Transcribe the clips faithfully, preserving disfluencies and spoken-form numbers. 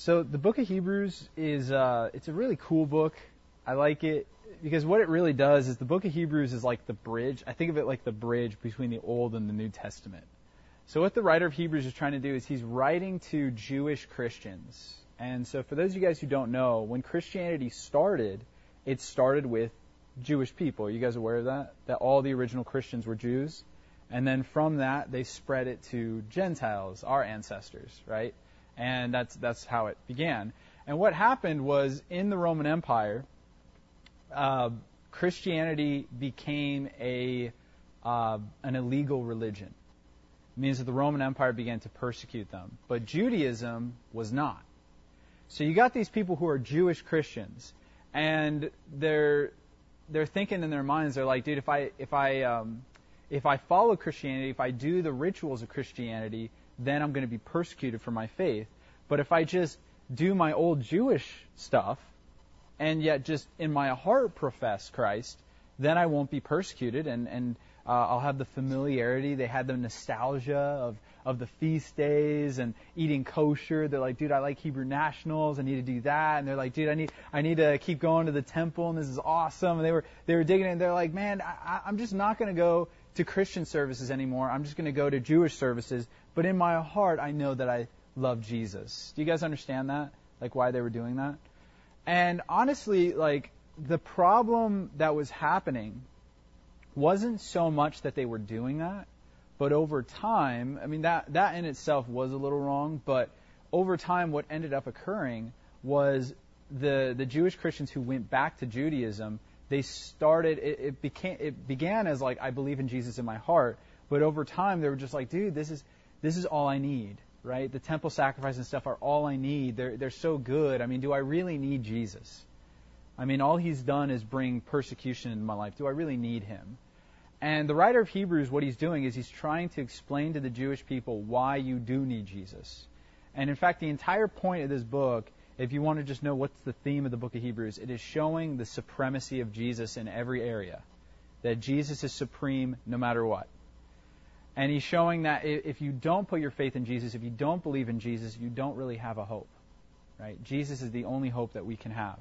So the book of Hebrews is uh, it's a really cool book. I like it because what it really does is the book of Hebrews is like the bridge. I think of it like the bridge between the Old and the New Testament. So what the writer of Hebrews is trying to do is he's writing to Jewish Christians. And so for those of you guys who don't know, when Christianity started, it started with Jewish people. Are you guys aware of that? That all the original Christians were Jews? And then from that, they spread it to Gentiles, our ancestors, right? And that's that's how it began. And what happened was in the Roman Empire, uh, Christianity became a uh, an illegal religion. It means that the Roman Empire began to persecute them. But Judaism was not. So you got these people who are Jewish Christians, and they're they're thinking in their minds, they're like, dude, if I if I um, if I follow Christianity, if I do the rituals of Christianity, then I'm going to be persecuted for my faith. But if I just do my old Jewish stuff, and yet just in my heart profess Christ, then I won't be persecuted, and and uh, I'll have the familiarity. They had the nostalgia of of the feast days and eating kosher. They're like, dude, I like Hebrew Nationals. I need to do that. And they're like, dude, I need I need to keep going to the temple, and this is awesome. And they were they were digging it. And they're like, man, I, I'm just not going to go to Christian services anymore. I'm just going to go to Jewish services. But in my heart, I know that I love Jesus. Do you guys understand that? Like why they were doing that? And honestly, like the problem that was happening wasn't so much that they were doing that, but over time, I mean, that, that in itself was a little wrong, but over time what ended up occurring was the, the Jewish Christians who went back to Judaism, they started, it, it became, it began as like, I believe in Jesus in my heart, but over time they were just like, dude, this is, this is all I need, right? The temple sacrifice and stuff are all I need. They're, they're so good. I mean, do I really need Jesus? I mean, all he's done is bring persecution into my life. Do I really need him? And the writer of Hebrews, what he's doing is he's trying to explain to the Jewish people why you do need Jesus. And in fact, the entire point of this book, if you want to just know what's the theme of the book of Hebrews, it is showing the supremacy of Jesus in every area. That Jesus is supreme no matter what. And he's showing that if you don't put your faith in Jesus, if you don't believe in Jesus, you don't really have a hope. Right? Jesus is the only hope that we can have.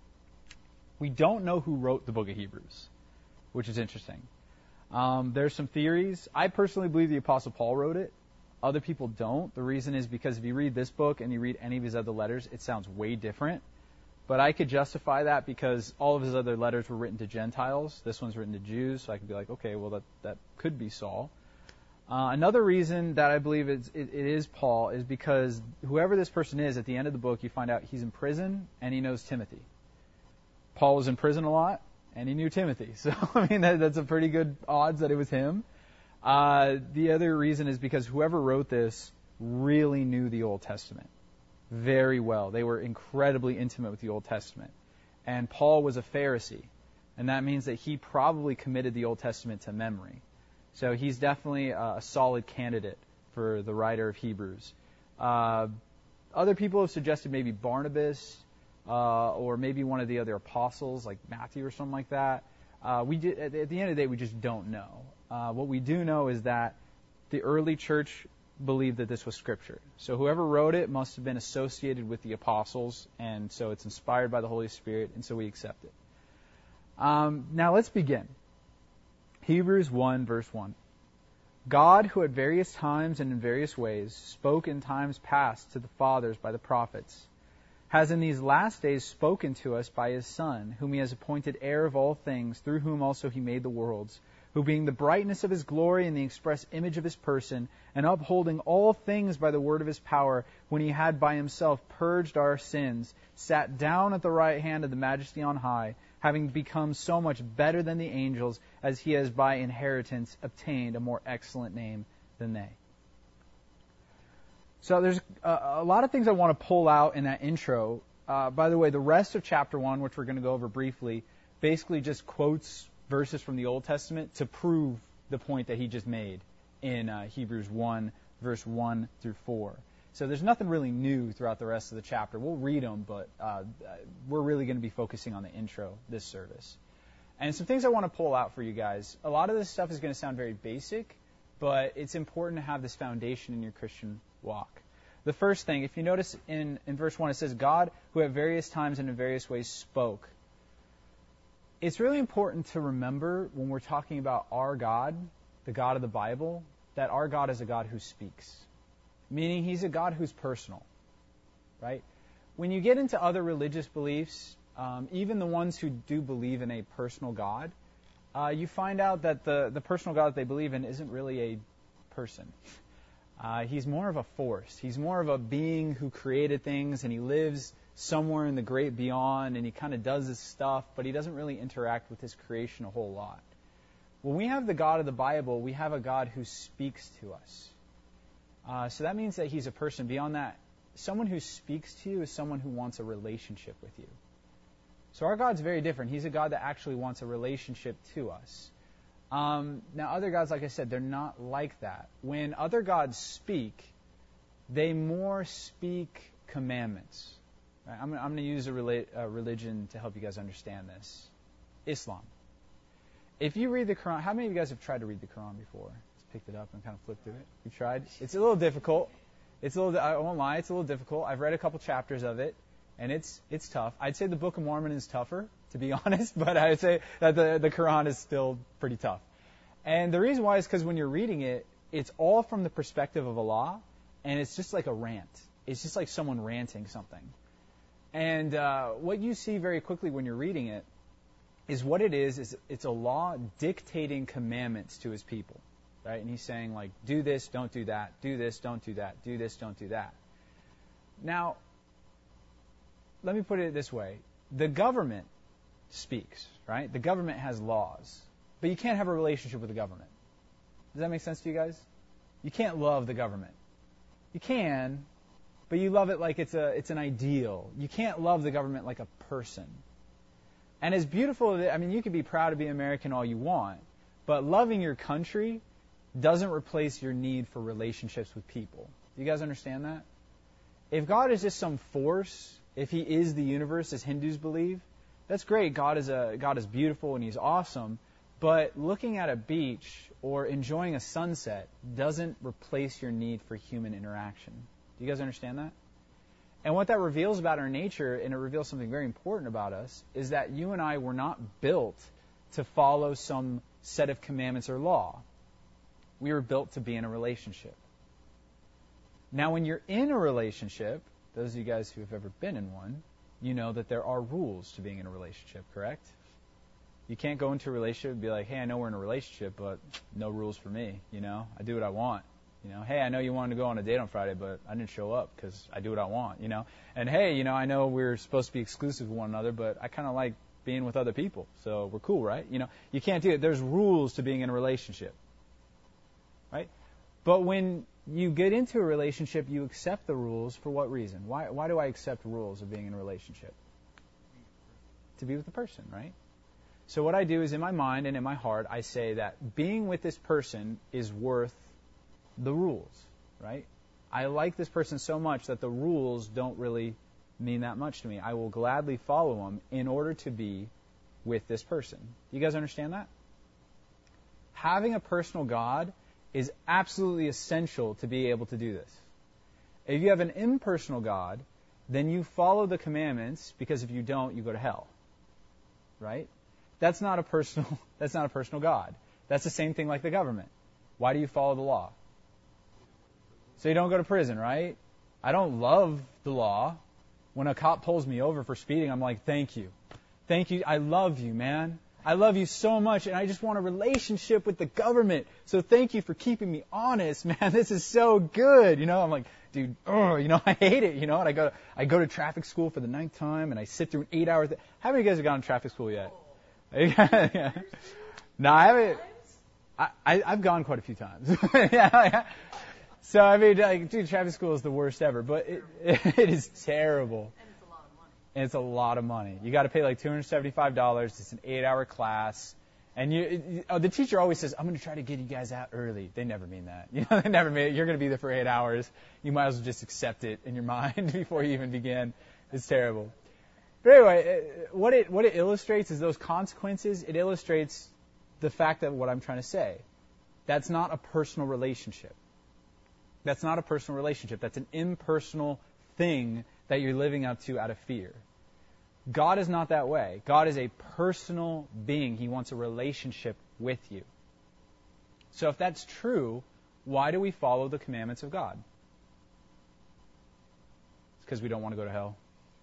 We don't know who wrote the book of Hebrews, which is interesting. Um, there's some theories. I personally believe the Apostle Paul wrote it. Other people don't. The reason is because if you read this book and you read any of his other letters, it sounds way different. But I could justify that because all of his other letters were written to Gentiles. This one's written to Jews, so I could be like, okay, well, that, that could be Saul. Uh, another reason that I believe it's, it, it is Paul is because whoever this person is, at the end of the book, you find out he's in prison and he knows Timothy. Paul was in prison a lot, and he knew Timothy. So, I mean, that, that's a pretty good odds that it was him. Uh, the other reason is because whoever wrote this really knew the Old Testament very well. They were incredibly intimate with the Old Testament. And Paul was a Pharisee, and that means that he probably committed the Old Testament to memory. So he's definitely a solid candidate for the writer of Hebrews. Uh, other people have suggested maybe Barnabas, uh, or maybe one of the other apostles, like Matthew or something like that. Uh, we did, at the end of the day, we just don't know. Uh, what we do know is that the early church believed that this was Scripture. So whoever wrote it must have been associated with the apostles, and so it's inspired by the Holy Spirit, and so we accept it. Um, now let's begin. Hebrews one, verse one. God, who at various times and in various ways spoke in times past to the fathers by the prophets, has in these last days spoken to us by his Son, whom he has appointed heir of all things, through whom also he made the worlds, who being the brightness of his glory and the express image of his person, and upholding all things by the word of his power, when he had by himself purged our sins, sat down at the right hand of the Majesty on high, having become so much better than the angels, as he has by inheritance obtained a more excellent name than they. So there's a, a lot of things I want to pull out in that intro. Uh, by the way, the rest of chapter one, which we're going to go over briefly, basically just quotes verses from the Old Testament to prove the point that he just made in uh, Hebrews one, verse one through four. So there's nothing really new throughout the rest of the chapter. We'll read them, but uh, we're really going to be focusing on the intro this service. And some things I want to pull out for you guys. A lot of this stuff is going to sound very basic, but it's important to have this foundation in your Christian walk. The first thing, if you notice in, in verse one, it says, God, who at various times and in various ways spoke. It's really important to remember when we're talking about our God, the God of the Bible, that our God is a God who speaks. Meaning he's a God who's personal, right? When you get into other religious beliefs, um, even the ones who do believe in a personal God, uh, you find out that the, the personal God that they believe in isn't really a person. Uh, he's more of a force. He's more of a being who created things, and he lives somewhere in the great beyond, and he kind of does his stuff, but he doesn't really interact with his creation a whole lot. When we have the God of the Bible, we have a God who speaks to us. Uh, so that means that he's a person. Beyond that, someone who speaks to you is someone who wants a relationship with you. So our God's very different. He's a God that actually wants a relationship to us. Um, now, other gods, like I said, they're not like that. When other gods speak, they more speak commandments. Right? I'm, I'm going to use a, rela- a religion to help you guys understand this. Islam. If you read the Quran, how many of you guys have tried to read the Quran before? Just picked it up and kind of flipped through it. You've tried? It's a little difficult. It's a little. I won't lie. It's a little difficult. I've read a couple chapters of it, and it's it's tough. I'd say the Book of Mormon is tougher, to be honest, but I'd say that the the Quran is still pretty tough. And the reason why is because when you're reading it, it's all from the perspective of Allah, and it's just like a rant. It's just like someone ranting something. And uh, what you see very quickly when you're reading it is what it is, is it's Allah dictating commandments to his people. Right? And he's saying, like, do this, don't do that, do this, don't do that, do this, don't do that. Now, let me put it this way. The government speaks, right? The government has laws. But you can't have a relationship with the government. Does that make sense to you guys? You can't love the government. You can, but you love it like it's a it's an ideal. You can't love the government like a person. And as beautiful as it, I mean, you could be proud to be American all you want, but loving your country doesn't replace your need for relationships with people. Do you guys understand that? If God is just some force, if he is the universe, as Hindus believe, that's great. God is a God is beautiful and he's awesome. But looking at a beach or enjoying a sunset doesn't replace your need for human interaction. Do you guys understand that? And what that reveals about our nature, and it reveals something very important about us, is that you and I were not built to follow some set of commandments or law. We were built to be in a relationship. Now, when you're in a relationship, those of you guys who have ever been in one, you know that there are rules to being in a relationship, correct? You can't go into a relationship and be like, hey, I know we're in a relationship, but no rules for me, you know? I do what I want. You know, hey, I know you wanted to go on a date on Friday, but I didn't show up because I do what I want, you know? And hey, you know, I know we're supposed to be exclusive with one another, but I kind of like being with other people, so we're cool, right? You know, you can't do it. There's rules to being in a relationship. Right? But when you get into a relationship, you accept the rules for what reason? Why why do I accept rules of being in a relationship? To be with the person, right? So what I do is in my mind and in my heart, I say that being with this person is worth the rules, right? I like this person so much that the rules don't really mean that much to me. I will gladly follow them in order to be with this person. You guys understand that? Having a personal God is absolutely essential to be able to do this. If you have an impersonal God, then you follow the commandments, because if you don't, you go to hell. Right? That's not a personal that's not a personal God. That's the same thing like the government. Why do you follow the law? So you don't go to prison, right? I don't love the law. When a cop pulls me over for speeding, I'm like, thank you. Thank you. I love you, man. I love you so much, and I just want a relationship with the government. So thank you for keeping me honest, man. This is so good. You know, I'm like, dude, oh, you know, I hate it. You know, and I go, I go to traffic school for the ninth time, and I sit through an eight hour. Th- How many of you guys have gone to traffic school yet? yeah. No, I haven't. I, I I've gone quite a few times. yeah, yeah. So I mean, like, dude, traffic school is the worst ever, but it it is terrible. And it's a lot of money. You got to pay like two hundred seventy-five dollars. It's an eight-hour class. And you, it, oh, the teacher always says, I'm going to try to get you guys out early. They never mean that. You know, they never mean it. You're going to be there for eight hours. You might as well just accept it in your mind before you even begin. It's terrible. But anyway, what it, what it illustrates is those consequences. It illustrates the fact that what I'm trying to say. That's not a personal relationship. That's not a personal relationship. That's an impersonal thing that you're living up to out of fear. God is not that way. God is a personal being. He wants a relationship with you. So if that's true, why do we follow the commandments of God? It's because we don't want to go to hell.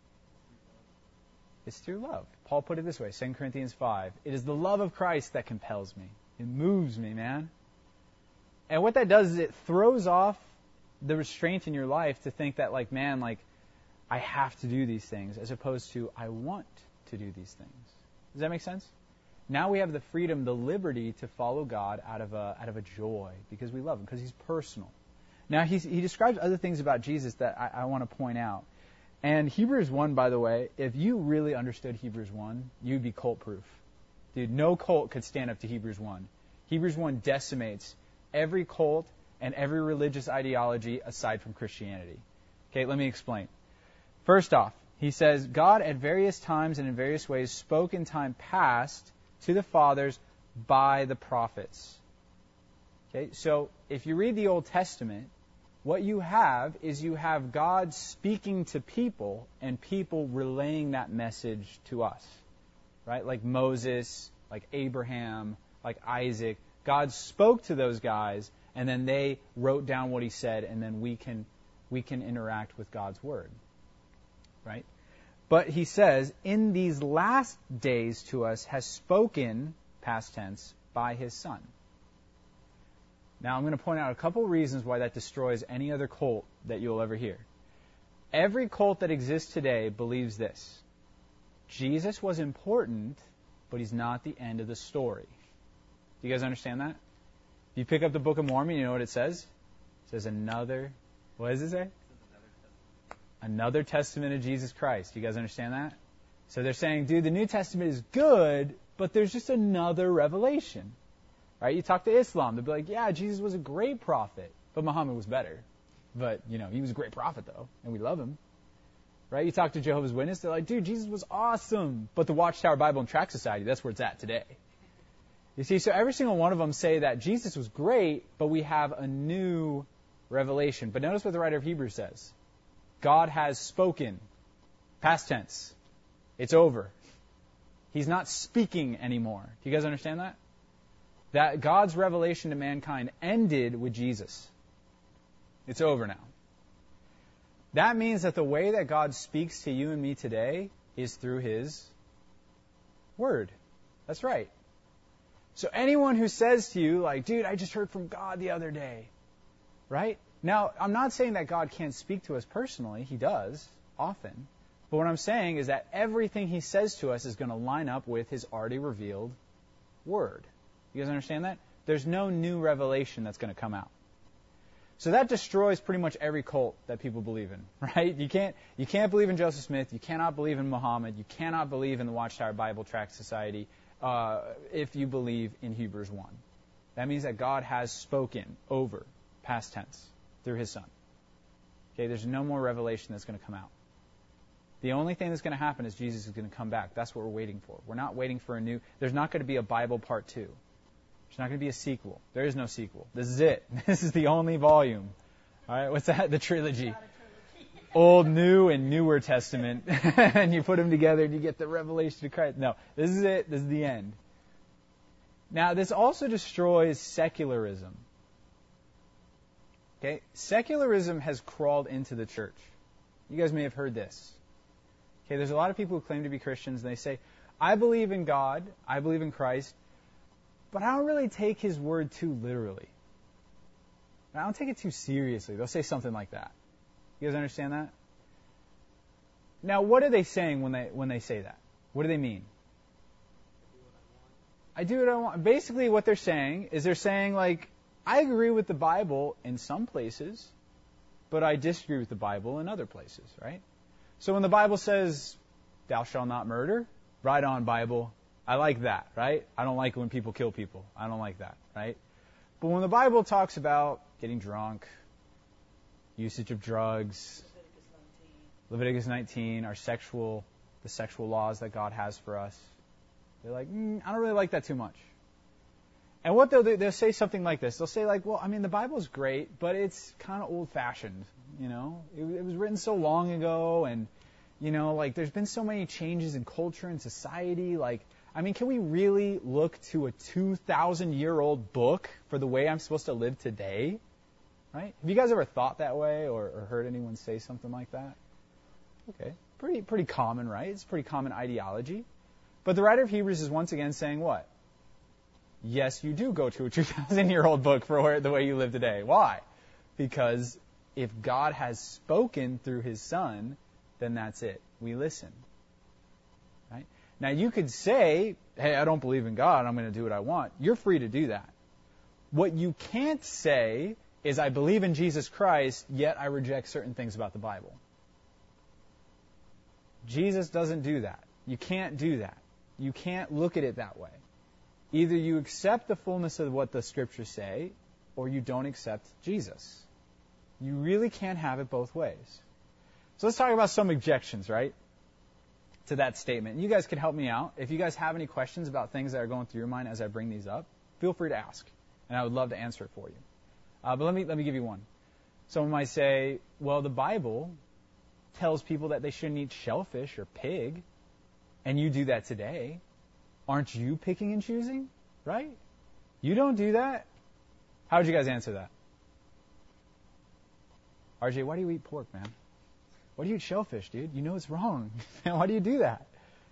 It's through love. Paul put it this way, Second Corinthians five. It is the love of Christ that compels me. It moves me, man. And what that does is it throws off the restraint in your life to think that, like, man, like, I have to do these things, as opposed to I want to do these things. Does that make sense? Now we have the freedom, the liberty to follow God out of a out of a joy because we love Him, because He's personal. Now he's, he describes other things about Jesus that I, I want to point out. And Hebrews one, by the way, if you really understood Hebrews one, you'd be cult-proof. Dude, no cult could stand up to Hebrews one. Hebrews one decimates every cult and every religious ideology aside from Christianity. Okay, let me explain. First off, he says, God at various times and in various ways spoke in time past to the fathers by the prophets. Okay, so if you read the Old Testament, what you have is you have God speaking to people and people relaying that message to us. Right? Like Moses, like Abraham, like Isaac. God spoke to those guys and then they wrote down what He said, and then we can we can interact with God's Word. Right? But he says, in these last days to us has spoken, past tense, by His Son. Now I'm going to point out a couple reasons why that destroys any other cult that you'll ever hear. Every cult that exists today believes this. Jesus was important, but He's not the end of the story. Do you guys understand that? If you pick up the Book of Mormon, you know what it says? It says another, what does it say? Another testament of Jesus Christ. Do you guys understand that? So they're saying, dude, the New Testament is good, but there's just another revelation. Right? You talk to Islam, they'll be like, yeah, Jesus was a great prophet, but Muhammad was better. But, you know, he was a great prophet, though, and we love him. Right? You talk to Jehovah's Witness, they're like, dude, Jesus was awesome, but the Watchtower Bible and Tract Society, that's where it's at today. You see, so every single one of them say that Jesus was great, but we have a new revelation. But notice what the writer of Hebrews says. God has spoken. Past tense. It's over. He's not speaking anymore. Do you guys understand that? That God's revelation to mankind ended with Jesus. It's over now. That means that the way that God speaks to you and me today is through His Word. That's right. So anyone who says to you, like, dude, I just heard from God the other day, right? Now, I'm not saying that God can't speak to us personally. He does, often. But what I'm saying is that everything He says to us is going to line up with His already revealed Word. You guys understand that? There's no new revelation that's going to come out. So that destroys pretty much every cult that people believe in, right? You can't you can't believe in Joseph Smith. You cannot believe in Muhammad. You cannot believe in the Watchtower Bible Tract Society uh, if you believe in Hebrews one. That means that God has spoken over, past tense, through His Son. Okay, there's no more revelation that's going to come out. The only thing that's going to happen is Jesus is going to come back. That's what we're waiting for. We're not waiting for a new... There's not going to be a Bible part two. There's not going to be a sequel. There is no sequel. This is it. This is the only volume. All right, what's that? The trilogy. Old, New, and Newer Testament. And you put them together and you get the revelation of Christ. No, this is it. This is the end. Now, this also destroys secularism. Okay? Secularism has crawled into the church. You guys may have heard this. Okay, there's a lot of people who claim to be Christians and they say, I believe in God, I believe in Christ, but I don't really take His word too literally. I don't take it too seriously. They'll say something like that. You guys understand that? Now, what are they saying when they when they say that? What do they mean? I do what I want. Basically, what they're saying is they're saying, like, I agree with the Bible in some places, but I disagree with the Bible in other places, right? So when the Bible says, thou shalt not murder, right on, Bible. I like that, right? I don't like when people kill people. I don't like that, right? But when the Bible talks about getting drunk, usage of drugs, Leviticus nineteen, our sexual, the sexual laws that God has for us, they're like, mm, I don't really like that too much. And what they'll do, they'll say something like this. They'll say like, well, I mean, the Bible's great, but it's kind of old-fashioned, you know? It, it was written so long ago, and, you know, like, there's been so many changes in culture and society. Like, I mean, can we really look to a two thousand year old book for the way I'm supposed to live today? Right? Have you guys ever thought that way or, or heard anyone say something like that? Okay. Pretty, pretty common, right? It's a pretty common ideology. But the writer of Hebrews is once again saying what? Yes, you do go to a two thousand year old book for where, the way you live today. Why? Because if God has spoken through His Son, then that's it. We listen. Right? Now, you could say, hey, I don't believe in God. I'm going to do what I want. You're free to do that. What you can't say is, I believe in Jesus Christ, yet I reject certain things about the Bible. Jesus doesn't do that. You can't do that. You can't look at it that way. Either you accept the fullness of what the Scriptures say, or you don't accept Jesus. You really can't have it both ways. So let's talk about some objections, right, to that statement. You guys can help me out. If you guys have any questions about things that are going through your mind as I bring these up, feel free to ask, and I would love to answer it for you. Uh, but let me let me give you one. Someone might say, well, the Bible tells people that they shouldn't eat shellfish or pig, and you do that today. Aren't you picking and choosing? Right? You don't do that. How would you guys answer that? R J, why do you eat pork, man? Why do you eat shellfish, dude? You know it's wrong. Why do you do that?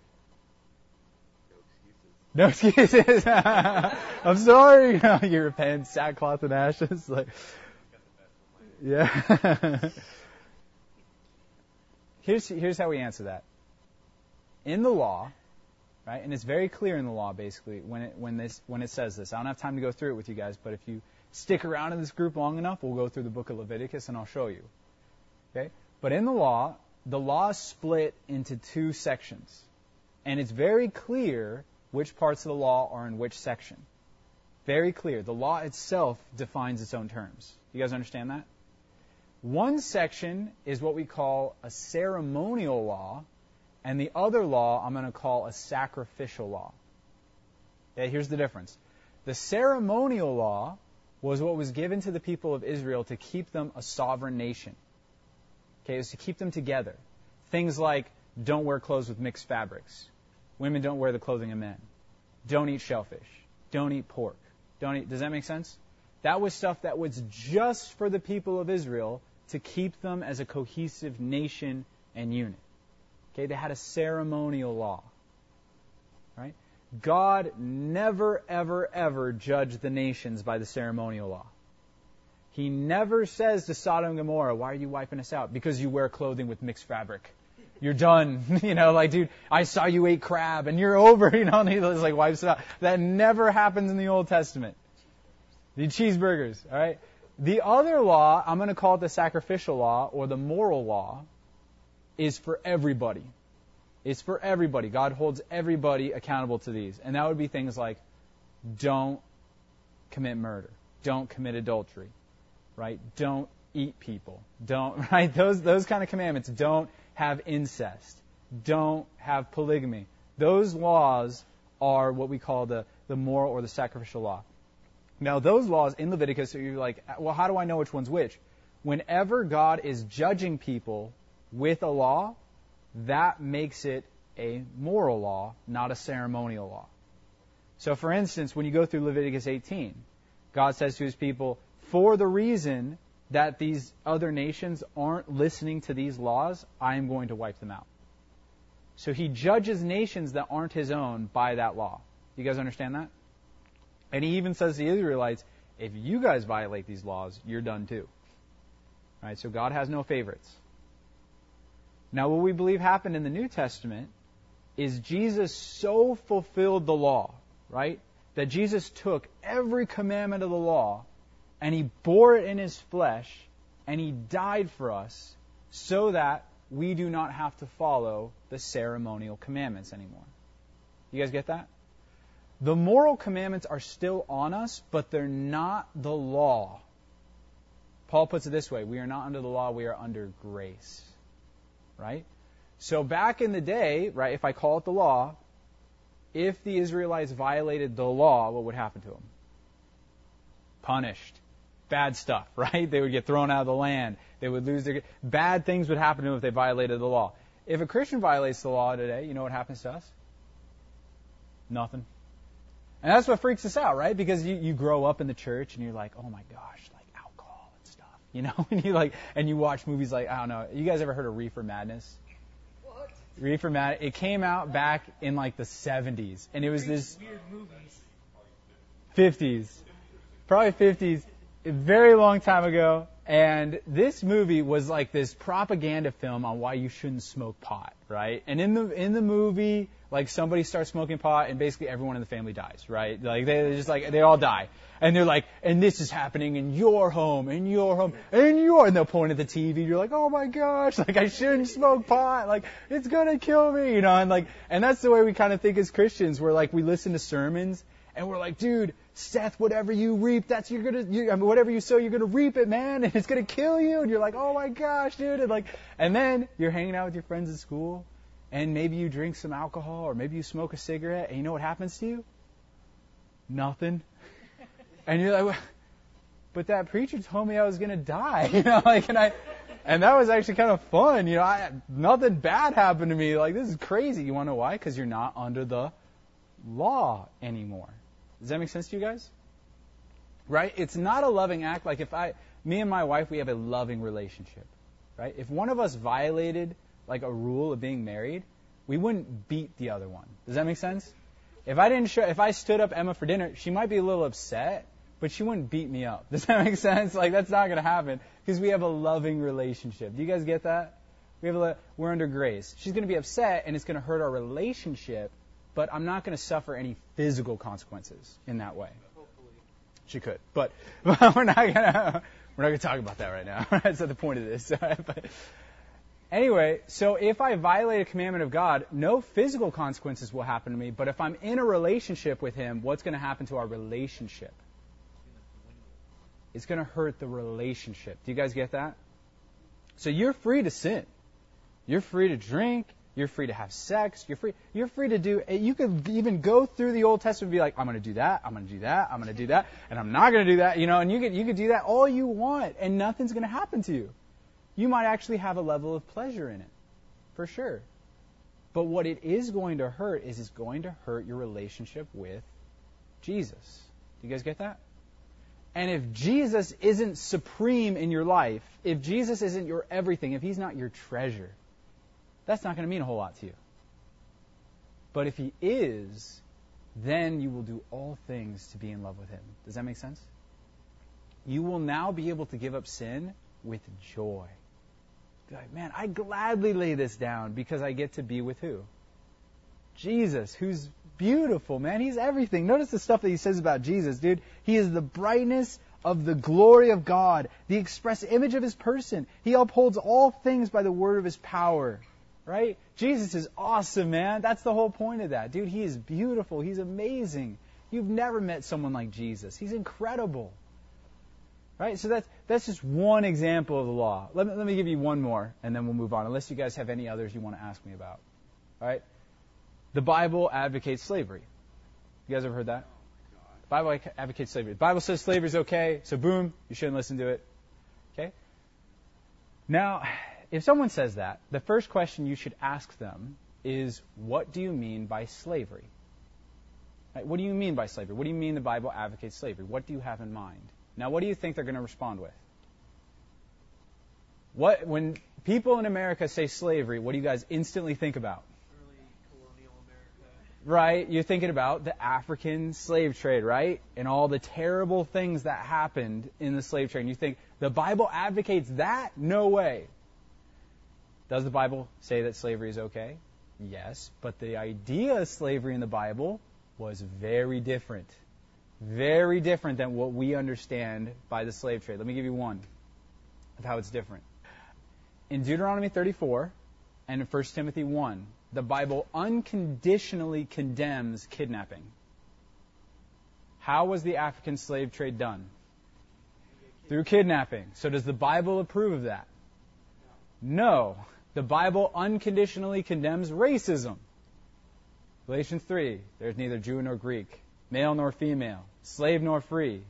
No excuses. No excuses. I'm sorry. You repent, sackcloth and ashes. Like, yeah. here's here's how we answer that. In the law, right, and it's very clear in the law, basically, when it when this when it says this. I don't have time to go through it with you guys, but if you stick around in this group long enough, we'll go through the book of Leviticus and I'll show you. Okay? But in the law, the law is split into two sections. And it's very clear which parts of the law are in which section. Very clear. The law itself defines its own terms. You guys understand that? One section is what we call a ceremonial law, and the other law I'm going to call a sacrificial law. Okay, here's the difference. The ceremonial law was what was given to the people of Israel to keep them a sovereign nation. Okay, it was to keep them together. Things like don't wear clothes with mixed fabrics. Women don't wear the clothing of men. Don't eat shellfish. Don't eat pork. Don't eat. Does that make sense? That was stuff that was just for the people of Israel to keep them as a cohesive nation and unit. Okay, they had a ceremonial law. Right? God never, ever, ever judged the nations by the ceremonial law. He never says to Sodom and Gomorrah, why are you wiping us out? Because you wear clothing with mixed fabric. You're done. You know, like, dude, I saw you ate crab and you're over. You know, and he like wipes it out. That never happens in the Old Testament. The cheeseburgers, all right? The other law, I'm going to call it the sacrificial law or the moral law, is for everybody. It's for everybody. God holds everybody accountable to these. And that would be things like don't commit murder. Don't commit adultery. Right? Don't eat people. Don't, right? Those those kind of commandments. Don't have incest. Don't have polygamy. Those laws are what we call the, the moral or the sacrificial law. Now, those laws in Leviticus, you're like, well, how do I know which one's which? Whenever God is judging people with a law, that makes it a moral law, not a ceremonial law. So, for instance, when you go through Leviticus eighteen, God says to His people, for the reason that these other nations aren't listening to these laws, I am going to wipe them out. So He judges nations that aren't His own by that law. You guys understand that? And He even says to the Israelites, if you guys violate these laws, you're done too. Right? So God has no favorites. Now, what we believe happened in the New Testament is Jesus so fulfilled the law, right, that Jesus took every commandment of the law and He bore it in His flesh and He died for us so that we do not have to follow the ceremonial commandments anymore. You guys get that? The moral commandments are still on us, but they're not the law. Paul puts it this way, we are not under the law, we are under grace. Right? So back in the day, right, if I call it the law, if the Israelites violated the law, what would happen to them? punished. Bad stuff, right? They would get thrown out of the land. They would lose their... Bad things would happen to them if they violated the law. If a Christian violates the law today, you know what happens to us? Nothing. And that's what freaks us out, right? Because you, you grow up in the church and you're like, oh my gosh, like alcohol and stuff. You know, and you like, and you watch movies like, I don't know, you guys ever heard of Reefer Madness? What? Reefer Madness, it came out back in like the seventies. And it was this... Weird movies. fifties. Probably fifties. A very long time ago. And this movie was like this propaganda film on why you shouldn't smoke pot, right? And in the in the movie, like somebody starts smoking pot and basically everyone in the family dies, right? Like they just like they all die. And they're like, and this is happening in your home, in your home, in your and they'll point at the T V, you're like, oh my gosh, like I shouldn't smoke pot, like it's gonna kill me, you know, and like and that's the way we kind of think as Christians, where like we listen to sermons and we're like, dude, Seth, whatever you reap, that's you're gonna, you, I mean, whatever you sow, you're gonna reap it, man, and it's gonna kill you. And you're like, oh my gosh, dude, and like, and then you're hanging out with your friends at school, and maybe you drink some alcohol, or maybe you smoke a cigarette, and you know what happens to you? Nothing. And you're like, well, but that preacher told me I was gonna die, you know, like, and I, and that was actually kind of fun, you know, I, nothing bad happened to me. Like, this is crazy. You wanna know why? Because you're not under the law anymore. Does that make sense to you guys? Right? It's not a loving act. Like if I, me and my wife, we have a loving relationship. Right? If one of us violated like a rule of being married, we wouldn't beat the other one. Does that make sense? If I didn't show, if I stood up Emma for dinner, she might be a little upset, but she wouldn't beat me up. Does that make sense? Like that's not going to happen because we have a loving relationship. Do you guys get that? We have a, we're under grace. She's going to be upset and it's going to hurt our relationship. But I'm not going to suffer any physical consequences in that way. Hopefully. She could, but we're not going to we're not going to talk about that right now. That's not the point of this. But anyway, so if I violate a commandment of God, no physical consequences will happen to me. But if I'm in a relationship with Him, what's going to happen to our relationship? It's going to hurt the relationship. Do you guys get that? So you're free to sin. You're free to drink. You're free to have sex. You're free. You're free to do. You could even go through the Old Testament and be like, I'm going to do that. I'm going to do that. I'm going to do that, and I'm not going to do that. You know, and you could you could do that all you want, and nothing's going to happen to you. You might actually have a level of pleasure in it, for sure. But what it is going to hurt is it's going to hurt your relationship with Jesus. Do you guys get that? And if Jesus isn't supreme in your life, if Jesus isn't your everything, if He's not your treasure, that's not going to mean a whole lot to you. But if He is, then you will do all things to be in love with Him. Does that make sense? You will now be able to give up sin with joy. Be like, man, I gladly lay this down because I get to be with who? Jesus, who's beautiful, man. He's everything. Notice the stuff that He says about Jesus, dude. He is the brightness of the glory of God, the express image of His person. He upholds all things by the word of His power. Right? Jesus is awesome, man. That's the whole point of that. Dude, He is beautiful. He's amazing. You've never met someone like Jesus. He's incredible. Right? So that's, that's just one example of the law. Let me, let me give you one more, and then we'll move on, unless you guys have any others you want to ask me about. All right? The Bible advocates slavery. You guys ever heard that? The Bible advocates slavery. The Bible says slavery is okay, so boom, you shouldn't listen to it. Okay? Now, if someone says that, the first question you should ask them is, what do you mean by slavery? Right? What do you mean by slavery? What do you mean the Bible advocates slavery? What do you have in mind? Now, what do you think they're going to respond with? What, when people in America say slavery, what do you guys instantly think about? Early colonial America. Right? You're thinking about the African slave trade, right? And all the terrible things that happened in the slave trade. And you think, the Bible advocates that? No way. Does the Bible say that slavery is okay? Yes, but the idea of slavery in the Bible was very different. Very different than what we understand by the slave trade. Let me give you one of how it's different. In Deuteronomy thirty-four and in First Timothy one, the Bible unconditionally condemns kidnapping. How was the African slave trade done? Through kidnapping. So does the Bible approve of that? No. The Bible unconditionally condemns racism. Galatians three, there's neither Jew nor Greek, male nor female, slave nor free.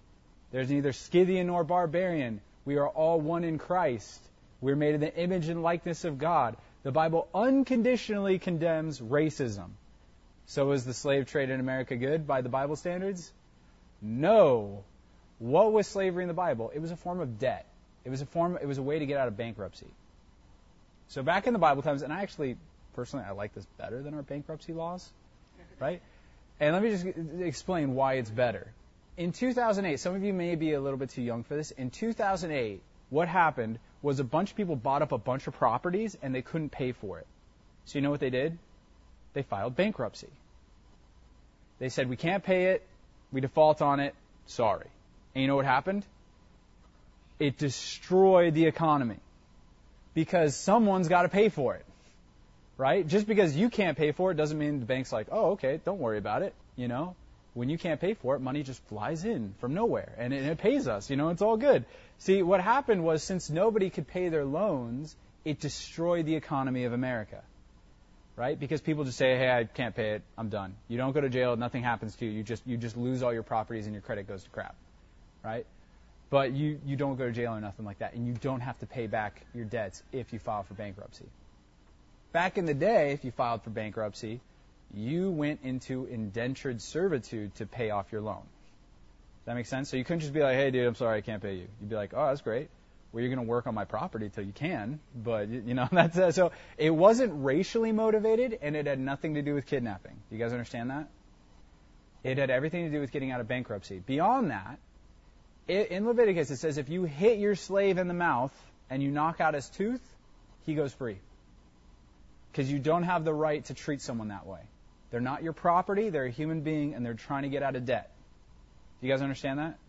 There's neither Scythian nor barbarian. We are all one in Christ. We're made in the image and likeness of God. The Bible unconditionally condemns racism. So is the slave trade in America good by the Bible standards? No. What was slavery in the Bible? It was a form of debt. It was a form. It was a way to get out of bankruptcy. So back in the Bible times, and I actually, personally, I like this better than our bankruptcy laws, right? And let me just explain why it's better. In two thousand eight, some of you may be a little bit too young for this. In two thousand eight, what happened was a bunch of people bought up a bunch of properties and they couldn't pay for it. So you know what they did? They filed bankruptcy. They said, we can't pay it, we default on it, sorry. And you know what happened? It destroyed the economy. Because someone's got to pay for it. Right? Just because you can't pay for it doesn't mean the bank's like, oh, okay, don't worry about it. You know? When you can't pay for it, money just flies in from nowhere. And it, and it pays us. You know, it's all good. See, what happened was since nobody could pay their loans, it destroyed the economy of America. Right? Because people just say, hey, I can't pay it. I'm done. You don't go to jail. Nothing happens to you. You just you just lose all your properties and your credit goes to crap. Right? But you, you don't go to jail or nothing like that. And you don't have to pay back your debts if you file for bankruptcy. Back in the day, if you filed for bankruptcy, you went into indentured servitude to pay off your loan. Does that make sense? So you couldn't just be like, hey, dude, I'm sorry, I can't pay you. You'd be like, oh, that's great. Well, you're going to work on my property till you can. But, you know, that's uh, so it wasn't racially motivated, and it had nothing to do with kidnapping. Do you guys understand that? It had everything to do with getting out of bankruptcy. Beyond that, in Leviticus, it says if you hit your slave in the mouth and you knock out his tooth, he goes free. Because you don't have the right to treat someone that way. They're not your property, they're a human being, and they're trying to get out of debt. Do you guys understand that?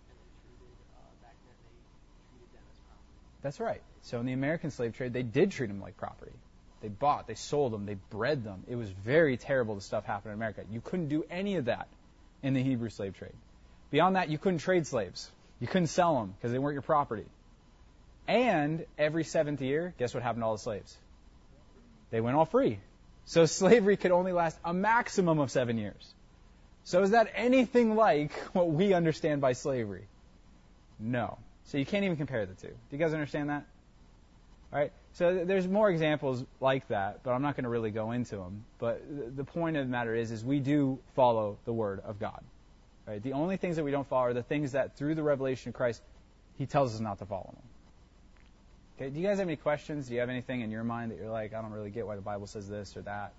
That's right. So in the American slave trade, they did treat them like property. They bought, they sold them, they bred them. It was very terrible, the stuff happened in America. You couldn't do any of that in the Hebrew slave trade. Beyond that, you couldn't trade slaves. You couldn't sell them because they weren't your property. And every seventh year, guess what happened to all the slaves? They went all free. So slavery could only last a maximum of seven years. So is that anything like what we understand by slavery? No. So you can't even compare the two. Do you guys understand that? All right. So there's more examples like that, but I'm not going to really go into them. But the point of the matter is, is we do follow the Word of God. Right? The only things that we don't follow are the things that through the revelation of Christ, He tells us not to follow them. Okay, do you guys have any questions? Do you have anything in your mind that you're like, I don't really get why the Bible says this or that?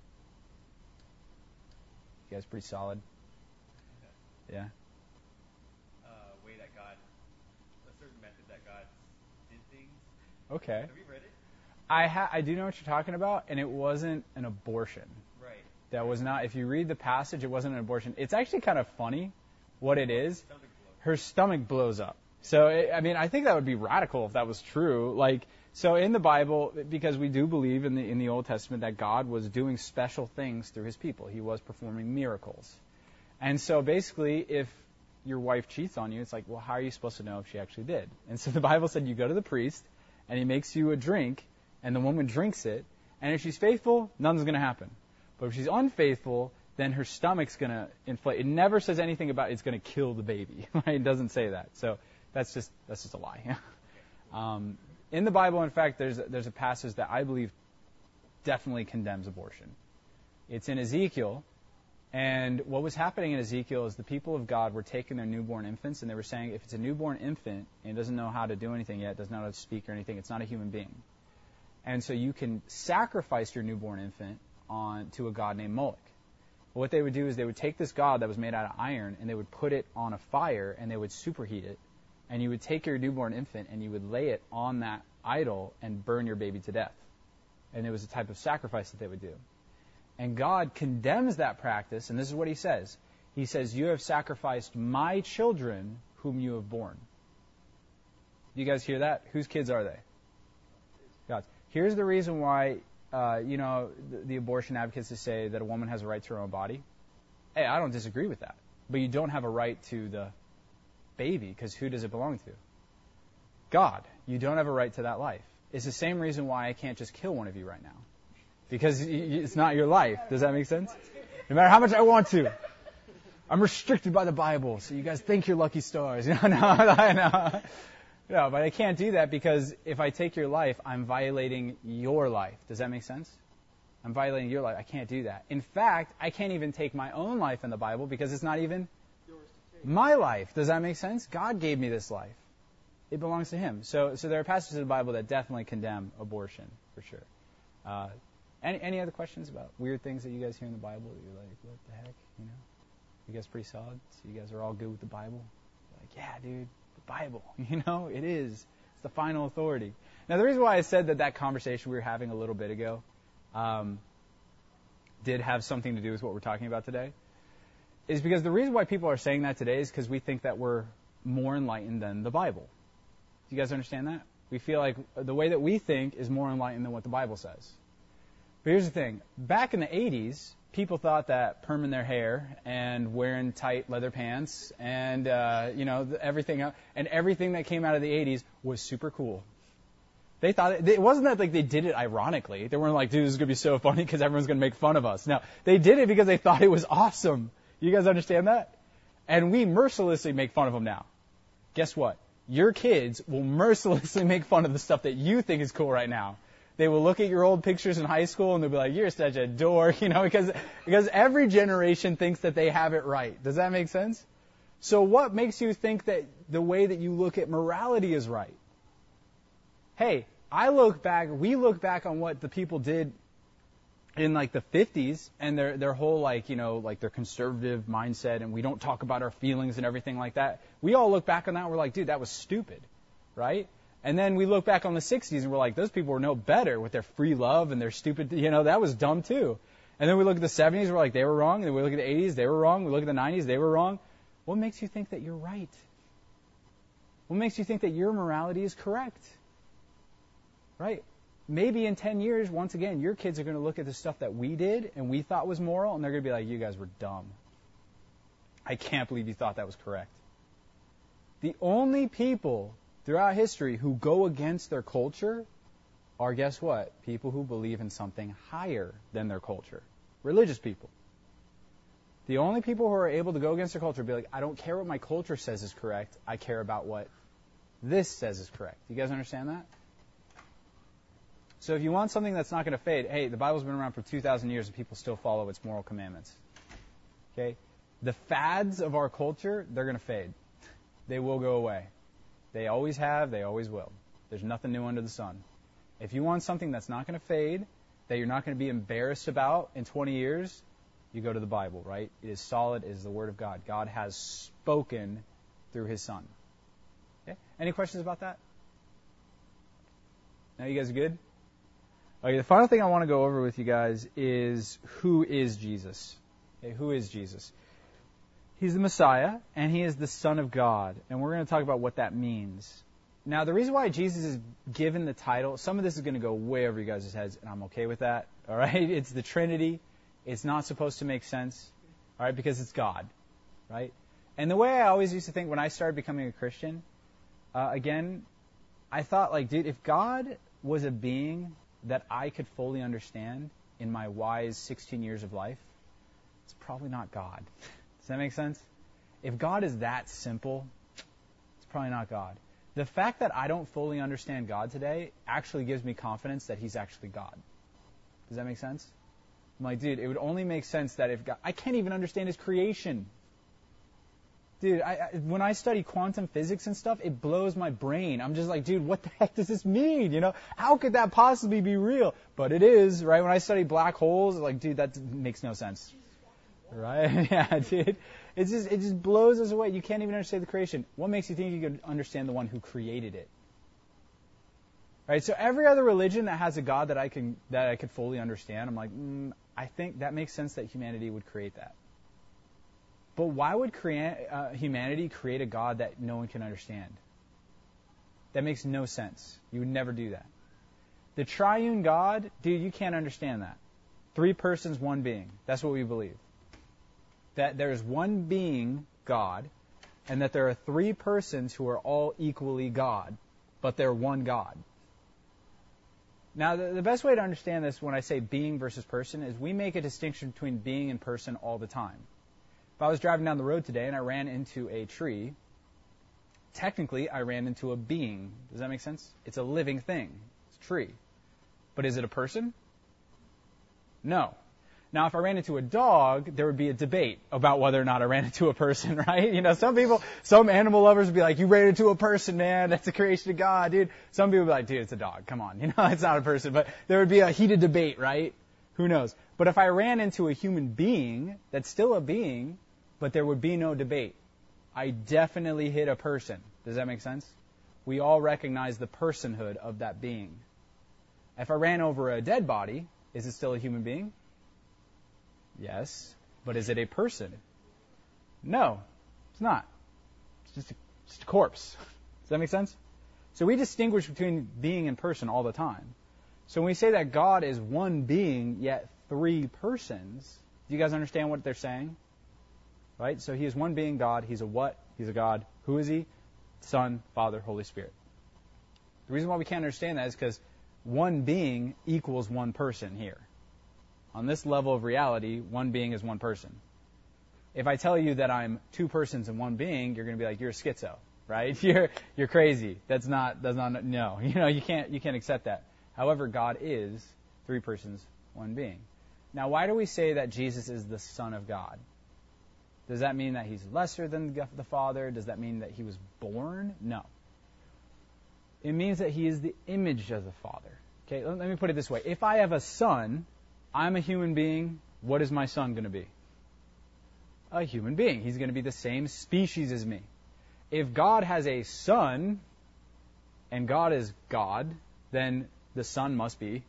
You guys pretty solid? Yeah? Uh, way that God, a certain method that God did things. Okay. Have you read it? I ha- I do know what you're talking about, and it wasn't an abortion. Right. That was not, if you read the passage, it wasn't an abortion. It's actually kind of funny what it is. Stomach blow. Her stomach blows up. So, it, I mean, I think that would be radical if that was true. Like, so in the Bible, because we do believe in the in the Old Testament that God was doing special things through His people. He was performing miracles. And so basically, if your wife cheats on you, it's like, well, how are you supposed to know if she actually did? And so the Bible said you go to the priest, and he makes you a drink, and the woman drinks it, and if she's faithful, nothing's going to happen. But if she's unfaithful, then her stomach's going to inflate. It never says anything about it's going to kill the baby. Right? It doesn't say that. So that's just that's just a lie. um, in the Bible, in fact, there's there's a passage that I believe definitely condemns abortion. It's in Ezekiel, and what was happening in Ezekiel is the people of God were taking their newborn infants, and they were saying, if it's a newborn infant and it doesn't know how to do anything yet, doesn't know how to speak or anything, it's not a human being. And so you can sacrifice your newborn infant on to a god named Moloch. What they would do is they would take this god that was made out of iron, and they would put it on a fire, and they would superheat it, and you would take your newborn infant, and you would lay it on that idol and burn your baby to death. And it was a type of sacrifice that they would do. And God condemns that practice, and this is what He says. He says, you have sacrificed my children whom you have born. You guys hear that? Whose kids are they? God's. Here's the reason why, uh, you know, the, the abortion advocates say that a woman has a right to her own body. Hey, I don't disagree with that. But you don't have a right to the baby, because who does it belong to? God. You don't have a right to that life. It's the same reason why I can't just kill one of you right now. Because it's not your life. Does that make sense? No matter how much I want to. I'm restricted by the Bible, so you guys think you're lucky stars. No, no, I know. No, but I can't do that because if I take your life, I'm violating your life. Does that make sense? I'm violating your life. I can't do that. In fact, I can't even take my own life in the Bible because it's not even my life. Does that make sense? God gave me this life. It belongs to Him. So, so there are passages in the Bible that definitely condemn abortion, for sure. Uh, any, any other questions about weird things that you guys hear in the Bible that you're like, what the heck? You know, you guys pretty solid. So you guys are all good with the Bible. Like, yeah, dude, the Bible. You know, it is. It's the final authority. Now, the reason why I said that that conversation we were having a little bit ago um, did have something to do with what we're talking about today is because the reason why people are saying that today is because we think that we're more enlightened than the Bible. Do you guys understand that? We feel like the way that we think is more enlightened than what the Bible says. But here's the thing. Back in the eighties, people thought that perming their hair and wearing tight leather pants and, uh, you know, everything, and everything that came out of the eighties was super cool. They thought it, it wasn't that like they did it ironically. They weren't like, dude, this is going to be so funny because everyone's going to make fun of us. No, they did it because they thought it was awesome. You guys understand that? And we mercilessly make fun of them now. Guess what? Your kids will mercilessly make fun of the stuff that you think is cool right now. They will look at your old pictures in high school and they'll be like, you're such a dork, you know, because, because every generation thinks that they have it right. Does that make sense? So what makes you think that the way that you look at morality is right? Hey, I look back, we look back on what the people did in like the fifties and their their whole like, you know, like their conservative mindset, and we don't talk about our feelings and everything like that. We all look back on that and we're like, dude, that was stupid, right? And then we look back on the sixties and we're like, those people were no better with their free love and their stupid, you know, that was dumb too. And then we look at the seventies, we're like, they were wrong. And then we look at the eighties, they were wrong. We look at the nineties, they were wrong. What makes you think that you're right? What makes you think that your morality is correct? Right? Maybe in ten years, once again, your kids are going to look at the stuff that we did and we thought was moral, and they're going to be like, you guys were dumb. I can't believe you thought that was correct. The only people throughout history who go against their culture are, guess what? People who believe in something higher than their culture. Religious people. The only people who are able to go against their culture be like, I don't care what my culture says is correct. I care about what this says is correct. You guys understand that? So if you want something that's not going to fade, hey, the Bible's been around for two thousand years and people still follow its moral commandments. Okay? The fads of our culture, they're going to fade. They will go away. They always have, they always will. There's nothing new under the sun. If you want something that's not going to fade, that you're not going to be embarrassed about in twenty years, you go to the Bible, right? It is solid, it is the Word of God. God has spoken through His Son. Okay? Any questions about that? Now you guys are good? Okay, the final thing I want to go over with you guys is who is Jesus? Okay, who is Jesus? He's the Messiah, and He is the Son of God. And we're going to talk about what that means. Now, the reason why Jesus is given the title, some of this is going to go way over you guys' heads, and I'm okay with that. All right? It's the Trinity. It's not supposed to make sense, all right, because it's God, right? And the way I always used to think when I started becoming a Christian, uh, again, I thought, like, dude, if God was a being that I could fully understand in my wise sixteen years of life, it's probably not God. Does that make sense? If God is that simple, it's probably not God. The fact that I don't fully understand God today actually gives me confidence that He's actually God. Does that make sense? I'm like, dude, it would only make sense that if God... I can't even understand His creation. Dude, I, I, when I study quantum physics and stuff, it blows my brain. I'm just like, dude, what the heck does this mean? You know, how could that possibly be real? But it is, right? When I study black holes, like, dude, that makes no sense. Right? Yeah, dude. It just, it just blows us away. You can't even understand the creation. What makes you think you could understand the one who created it? Right? So every other religion that has a God that I can, that I could fully understand, I'm like, mm, I think that makes sense that humanity would create that. But why would create, uh, humanity create a God that no one can understand? That makes no sense. You would never do that. The triune God, dude, you can't understand that. Three persons, one being. That's what we believe. That there is one being, God, and that there are three persons who are all equally God, but they're one God. Now, the, the best way to understand this when I say being versus person is we make a distinction between being and person all the time. If I was driving down the road today and I ran into a tree, technically I ran into a being. Does that make sense? It's a living thing. It's a tree. But is it a person? No. Now, if I ran into a dog, there would be a debate about whether or not I ran into a person, right? You know, some people, some animal lovers would be like, you ran into a person, man. That's a creation of God, dude. Some people would be like, dude, it's a dog. Come on. You know, it's not a person. But there would be a heated debate, right? Who knows? But if I ran into a human being, that's still a being, but there would be no debate. I definitely hit a person. Does that make sense? We all recognize the personhood of that being. If I ran over a dead body, is it still a human being? Yes. But is it a person? No, it's not. It's just a, just a corpse. Does that make sense? So we distinguish between being and person all the time. So when we say that God is one being, yet three persons, do you guys understand what they're saying? Right? So he is one being, God. He's a what? He's a God. Who is he? Son, Father, Holy Spirit. The reason why we can't understand that is because one being equals one person here. On this level of reality, one being is one person. If I tell you that I'm two persons and one being, you're going to be like, you're a schizo, right? You're you're crazy. That's not that's not no. You know, you can't you can't accept that. However, God is three persons, one being. Now, why do we say that Jesus is the Son of God? Does that mean that he's lesser than the Father? Does that mean that he was born? No. It means that he is the image of the Father. Okay, let me put it this way. If I have a son, I'm a human being. What is my son going to be? A human being. He's going to be the same species as me. If God has a son, and God is God, then the son must be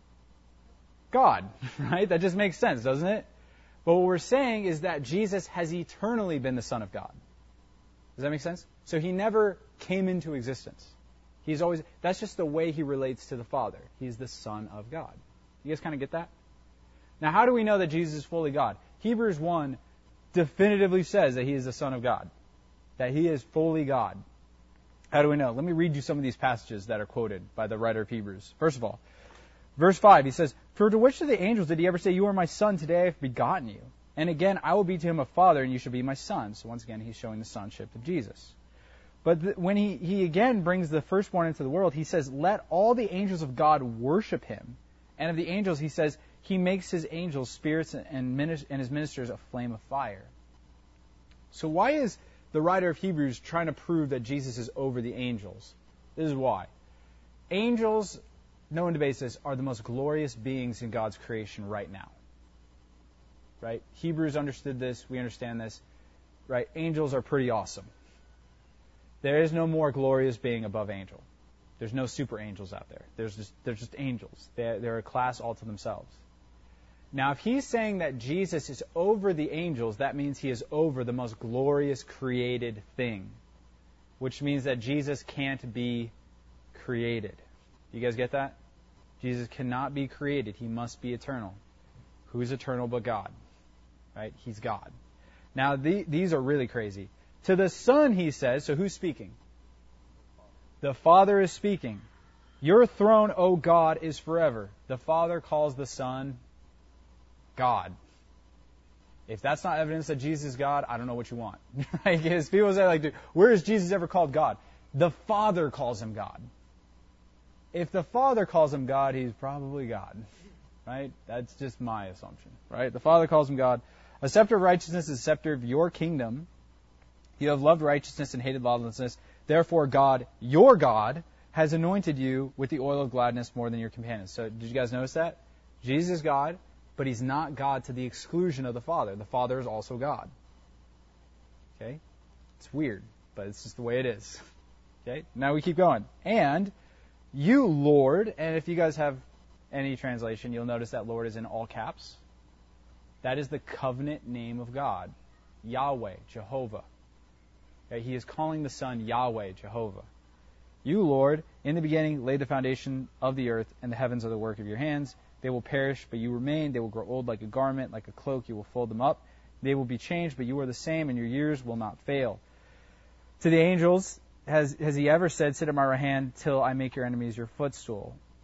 God, right? That just makes sense, doesn't it? But what we're saying is that Jesus has eternally been the Son of God. Does that make sense? So he never came into existence. He's always, that's just the way he relates to the Father. He's the Son of God. You guys kind of get that? Now, how do we know that Jesus is fully God? Hebrews one definitively says that he is the Son of God, that he is fully God. How do we know? Let me read you some of these passages that are quoted by the writer of Hebrews. First of all, verse five, he says, "For to which of the angels did he ever say, 'You are my son, today I have begotten you'? And again, I will be to him a father, and you shall be my son." So once again, he's showing the sonship of Jesus. But th- when he, he again brings the firstborn into the world, he says, "Let all the angels of God worship him." And of the angels, he says, "He makes his angels spirits and, minis- and his ministers a flame of fire." So why is the writer of Hebrews trying to prove that Jesus is over the angels? This is why. Angels, no one debates this, are the most glorious beings in God's creation right now. Right? Hebrews understood this. We understand this. Right? Angels are pretty awesome. There is no more glorious being above angel. There's no super angels out there. There's just, they're just angels. They're, they're a class all to themselves. Now, if he's saying that Jesus is over the angels, that means he is over the most glorious created thing, which means that Jesus can't be created. You guys get that? Jesus cannot be created. He must be eternal. Who's eternal but God? Right? He's God. Now, the, these are really crazy. To the Son, he says, so who's speaking? The Father is speaking. "Your throne, O God, is forever." The Father calls the Son God. If that's not evidence that Jesus is God, I don't know what you want. Because people say, like, where is Jesus ever called God? The Father calls him God. If the Father calls him God, he's probably God. Right? That's just my assumption. Right? The Father calls him God. "A scepter of righteousness is a scepter of your kingdom. You have loved righteousness and hated lawlessness. Therefore, God, your God, has anointed you with the oil of gladness more than your companions." So, did you guys notice that? Jesus is God, but he's not God to the exclusion of the Father. The Father is also God. Okay? It's weird, but it's just the way it is. Okay? Now we keep going. "And you, Lord," and if you guys have any translation, you'll notice that Lord is in all caps. That is the covenant name of God. Yahweh, Jehovah. Okay? He is calling the Son Yahweh, Jehovah. "You, Lord, in the beginning laid the foundation of the earth, and the heavens are the work of your hands. They will perish, but you remain. They will grow old like a garment, like a cloak. You will fold them up. They will be changed, but you are the same, and your years will not fail." To the angels, has, has he ever said, "Sit at my right hand till I make your enemies your footstool"?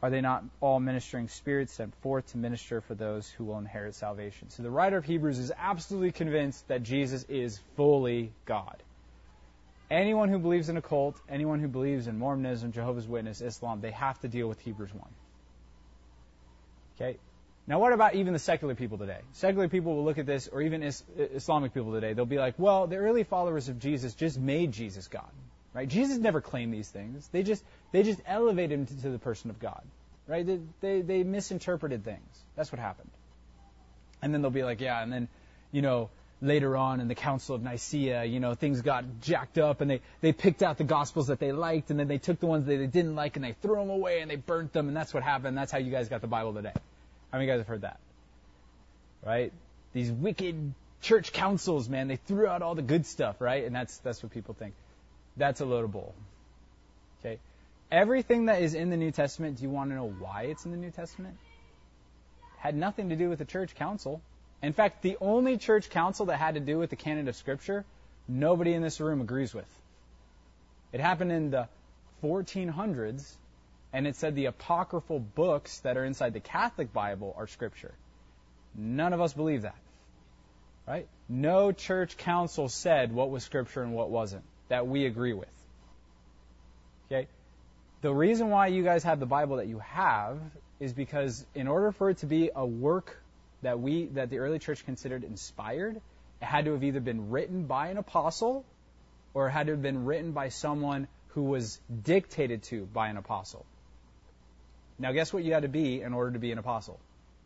Are they not all ministering spirits sent forth to minister for those who will inherit salvation? So the writer of Hebrews is absolutely convinced that Jesus is fully God. Anyone who believes in a cult, anyone who believes in Mormonism, Jehovah's Witness, Islam, they have to deal with Hebrews one. Okay? Now what about even the secular people today? Secular people will look at this, or even is, Islamic people today, they'll be like, well, the early followers of Jesus just made Jesus God. Right? Jesus never claimed these things. They just they just elevated him to, to the person of God. Right? They, they they misinterpreted things. That's what happened. And then they'll be like, yeah, and then, you know, later on in the Council of Nicaea, you know, things got jacked up and they, they picked out the Gospels that they liked and then they took the ones that they didn't like and they threw them away and they burnt them and that's what happened. That's how you guys got the Bible today. How many of you guys have heard that? Right? These wicked church councils, man, they threw out all the good stuff, right? And that's that's what people think. That's a load of bull. Okay? Everything that is in the New Testament, do you want to know why it's in the New Testament? Had nothing to do with the church council. In fact, the only church council that had to do with the canon of Scripture, nobody in this room agrees with. It happened in the fourteen hundreds, and it said the apocryphal books that are inside the Catholic Bible are Scripture. None of us believe that. Right? No church council said what was Scripture and what wasn't, that we agree with. Okay? The reason why you guys have the Bible that you have is because in order for it to be a work that we that the early church considered inspired, it had to have either been written by an apostle or it had to have been written by someone who was dictated to by an apostle. Now guess what you had to be in order to be an apostle?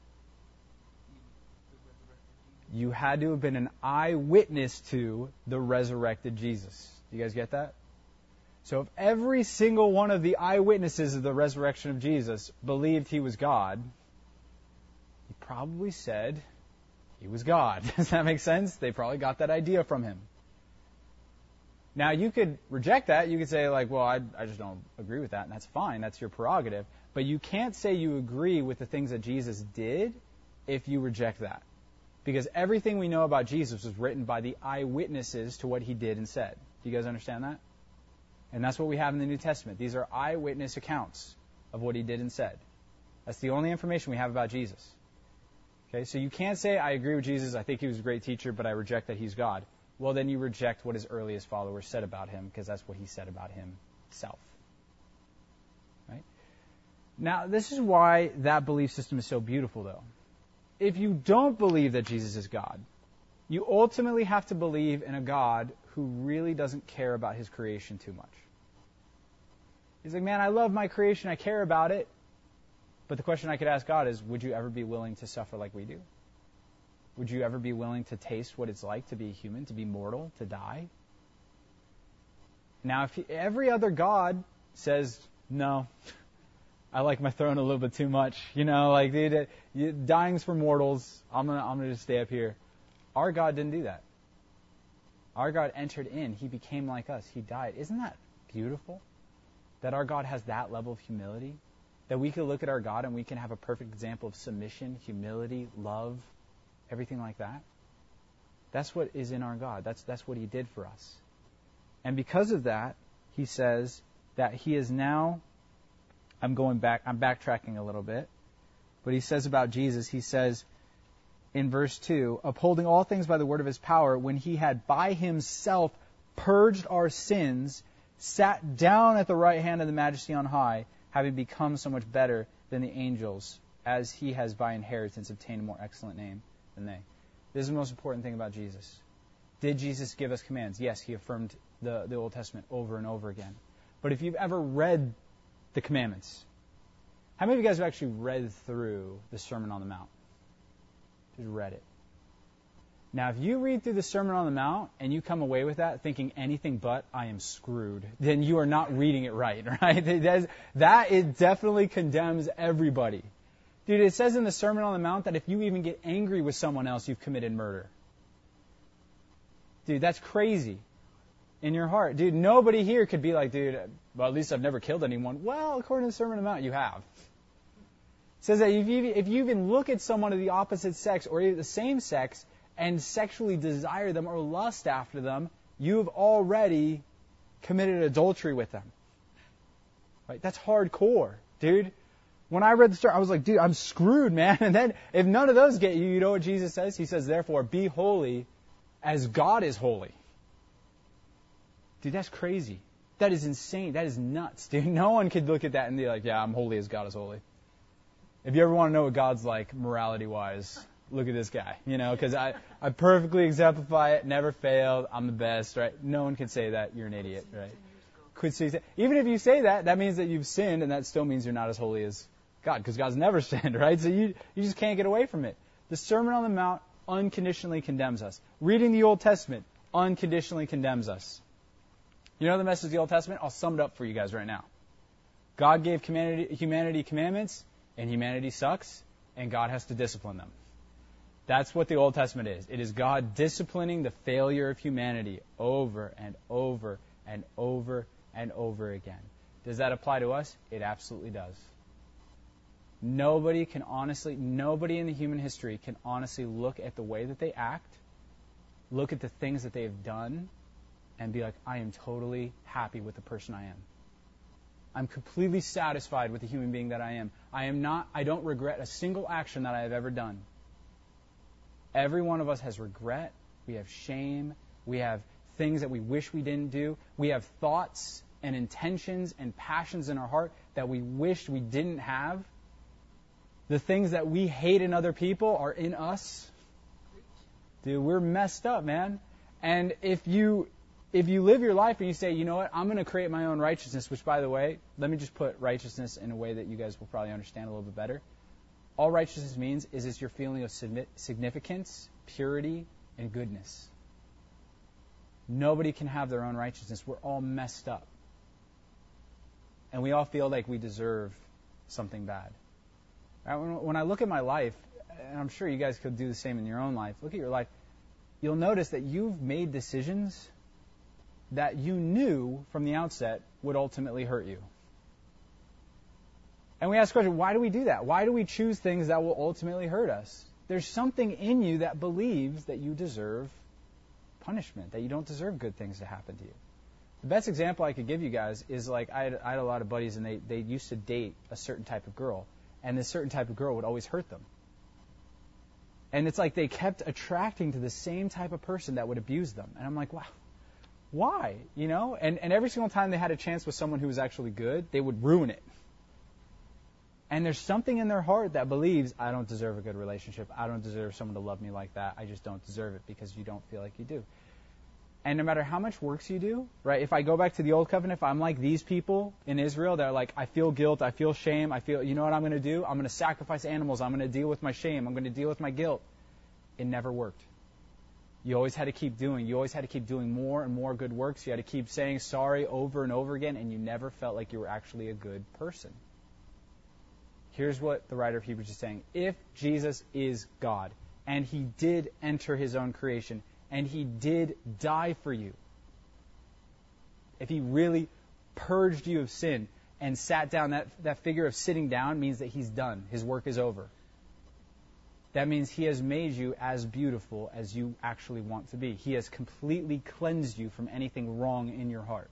You had to have been an eyewitness to the resurrected Jesus. Do you guys get that? So if every single one of the eyewitnesses of the resurrection of Jesus believed he was God, he probably said he was God. Does that make sense? They probably got that idea from him. Now you could reject that. You could say like, well, I, I just don't agree with that, and that's fine. That's your prerogative. But you can't say you agree with the things that Jesus did if you reject that. Because everything we know about Jesus was written by the eyewitnesses to what he did and said. Do you guys understand that? And that's what we have in the New Testament. These are eyewitness accounts of what he did and said. That's the only information we have about Jesus. Okay, so you can't say, I agree with Jesus, I think he was a great teacher, but I reject that he's God. Well, then you reject what his earliest followers said about him, because that's what he said about himself. Right? Now, this is why that belief system is so beautiful, though. If you don't believe that Jesus is God, you ultimately have to believe in a God who really doesn't care about his creation too much. He's like, man, I love my creation, I care about it. But the question I could ask God is, would you ever be willing to suffer like we do? Would you ever be willing to taste what it's like to be human, to be mortal, to die? Now, if he, every other God says, no, I like my throne a little bit too much, you know, like, dude, dying's for mortals, I'm gonna, I'm gonna just stay up here. Our God didn't do that. Our God entered in. He became like us. He died. Isn't that beautiful? That our God has that level of humility? That we can look at our God and we can have a perfect example of submission, humility, love, everything like that? That's what is in our God. That's, that's what he did for us. And because of that, he says that he is now, I'm going back, I'm backtracking a little bit, but he says about Jesus, he says, in verse two, upholding all things by the word of his power, when he had by himself purged our sins, sat down at the right hand of the majesty on high, having become so much better than the angels, as he has by inheritance obtained a more excellent name than they. This is the most important thing about Jesus. Did Jesus give us commands? Yes, he affirmed the, the Old Testament over and over again. But if you've ever read the commandments, how many of you guys have actually read through the Sermon on the Mount? Just read it. Now, if you read through the Sermon on the Mount and you come away with that thinking anything but I am screwed, then you are not reading it right, right? That, is, that it definitely condemns everybody. Dude, it says in the Sermon on the Mount that if you even get angry with someone else, you've committed murder. Dude, that's crazy in your heart. Dude, nobody here could be like, dude, well, at least I've never killed anyone. Well, according to the Sermon on the Mount, you have. It says that if you, if you even look at someone of the opposite sex or the same sex and sexually desire them or lust after them, you've already committed adultery with them. Right? That's hardcore, dude. When I read the story, I was like, dude, I'm screwed, man. And then if none of those get you, you know what Jesus says? He says, therefore, be holy as God is holy. Dude, that's crazy. That is insane. That is nuts, dude. No one could look at that and be like, yeah, I'm holy as God is holy. If you ever want to know what God's like morality-wise, look at this guy, you know, because I, I perfectly exemplify it, never failed, I'm the best, right? No one can say that. You're an idiot, right? Could say that. Even if you say that, that means that you've sinned, and that still means you're not as holy as God, because God's never sinned, right? So you, you just can't get away from it. The Sermon on the Mount unconditionally condemns us. Reading the Old Testament unconditionally condemns us. You know the message of the Old Testament? I'll sum it up for you guys right now. God gave humanity, humanity commandments, and humanity sucks, and God has to discipline them. That's what the Old Testament is. It is God disciplining the failure of humanity over and over and over and over again. Does that apply to us? It absolutely does. Nobody can honestly, nobody in the human history can honestly look at the way that they act, look at the things that they have done, and be like, I am totally happy with the person I am. I'm completely satisfied with the human being that I am. I am not, I don't regret a single action that I have ever done. Every one of us has regret. We have shame. We have things that we wish we didn't do. We have thoughts and intentions and passions in our heart that we wished we didn't have. The things that we hate in other people are in us. Dude, we're messed up, man. And if you if you live your life and you say, you know what, I'm going to create my own righteousness, which, by the way, let me just put righteousness in a way that you guys will probably understand a little bit better. All righteousness means is it's your feeling of significance, purity, and goodness. Nobody can have their own righteousness. We're all messed up. And we all feel like we deserve something bad. When I look at my life, and I'm sure you guys could do the same in your own life, look at your life, you'll notice that you've made decisions that you knew from the outset would ultimately hurt you. And we ask the question, why do we do that? Why do we choose things that will ultimately hurt us? There's something in you that believes that you deserve punishment, that you don't deserve good things to happen to you. The best example I could give you guys is like I had, I had a lot of buddies and they, they used to date a certain type of girl. And this certain type of girl would always hurt them. And it's like they kept attracting to the same type of person that would abuse them. And I'm like, wow, why? You know? And, and every single time they had a chance with someone who was actually good, they would ruin it. And there's something in their heart that believes, I don't deserve a good relationship. I don't deserve someone to love me like that. I just don't deserve it because you don't feel like you do. And no matter how much works you do, right, if I go back to the Old Covenant, if I'm like these people in Israel, they're like, I feel guilt, I feel shame, I feel, you know what I'm going to do? I'm going to sacrifice animals, I'm going to deal with my shame, I'm going to deal with my guilt. It never worked. You always had to keep doing, you always had to keep doing more and more good works. You had to keep saying sorry over and over again, and you never felt like you were actually a good person. Here's what the writer of Hebrews is saying. If Jesus is God, and He did enter His own creation, and He did die for you, if He really purged you of sin and sat down, that, that figure of sitting down means that He's done. His work is over. That means He has made you as beautiful as you actually want to be. He has completely cleansed you from anything wrong in your heart.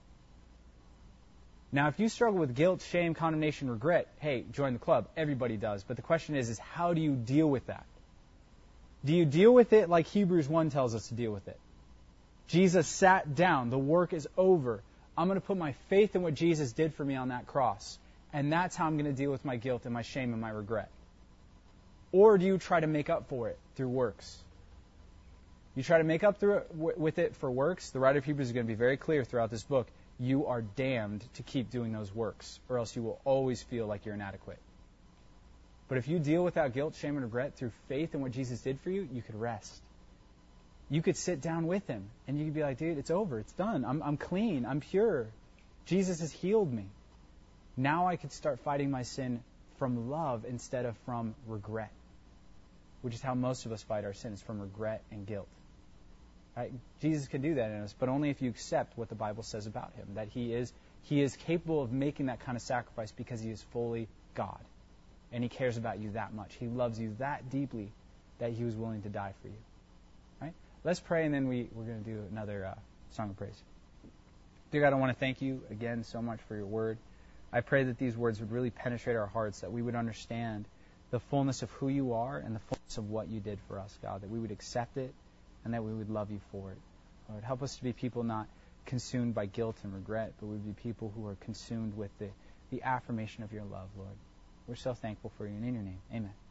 Now, if you struggle with guilt, shame, condemnation, regret, hey, join the club. Everybody does. But the question is, is how do you deal with that? Do you deal with it like Hebrews one tells us to deal with it? Jesus sat down. The work is over. I'm going to put my faith in what Jesus did for me on that cross. And that's how I'm going to deal with my guilt and my shame and my regret. Or do you try to make up for it through works? You try to make up through it, with it for works. The writer of Hebrews is going to be very clear throughout this book. You are damned to keep doing those works, or else you will always feel like you're inadequate. But if you deal with that guilt, shame, and regret through faith in what Jesus did for you, you could rest. You could sit down with Him, and you could be like, dude, it's over. It's done. I'm, I'm clean. I'm pure. Jesus has healed me. Now I could start fighting my sin from love instead of from regret, which is how most of us fight our sins, from regret and guilt. Right? Jesus can do that in us, but only if you accept what the Bible says about Him, that He is He is capable of making that kind of sacrifice because He is fully God. And He cares about you that much. He loves you that deeply that He was willing to die for you. Right? Let's pray, and then we, we're going to do another uh, song of praise. Dear God, I want to thank You again so much for Your word. I pray that these words would really penetrate our hearts, that we would understand the fullness of who you are and the fullness of what you did for us, God, that we would accept it and that we would love you for it. Lord, help us to be people not consumed by guilt and regret, but we would be people who are consumed with the, the affirmation of your love, Lord. We're so thankful for you, and in your name, amen.